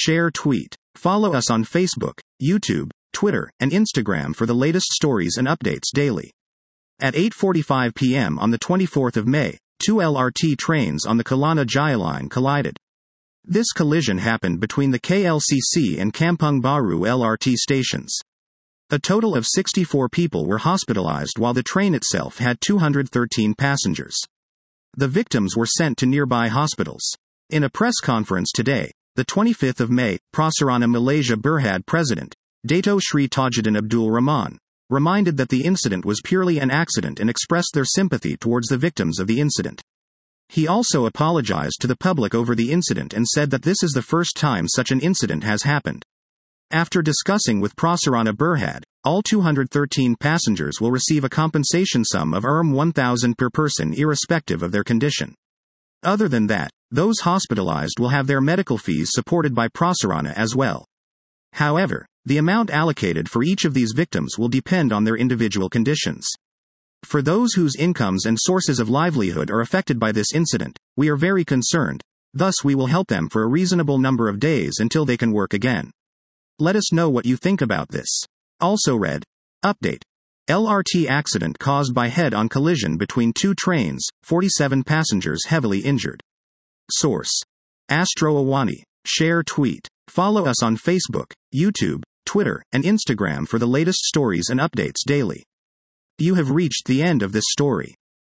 share, tweet. Follow us on Facebook, YouTube, Twitter, and Instagram for the latest stories and updates daily. At 8:45 p.m. on the 24th of May, two LRT trains on the Kelana Jaya line collided. This collision happened between the KLCC and Kampung Baru LRT stations. A total of 64 people were hospitalized while the train itself had 213 passengers. The victims were sent to nearby hospitals. In a press conference today, the 25th of May, Prasarana Malaysia Berhad President, Dato Sri Tajuddin Abdul Rahman, reminded that the incident was purely an accident and expressed their sympathy towards the victims of the incident. He also apologized to the public over the incident and said that this is the first time such an incident has happened. After discussing with Prasarana Berhad, all 213 passengers will receive a compensation sum of Rm1,000 per person irrespective of their condition. Other than that, those hospitalized will have their medical fees supported by Prasarana as well. However, the amount allocated for each of these victims will depend on their individual conditions. For those whose incomes and sources of livelihood are affected by this incident, we are very concerned, thus we will help them for a reasonable number of days until they can work again. Let us know what you think about this. Also read, update. LRT accident caused by head-on collision between two trains, 47 passengers heavily injured. Source: Astro Awani. Share, tweet. Follow us on Facebook, YouTube, Twitter, and Instagram for the latest stories and updates daily. You have reached the end of this story.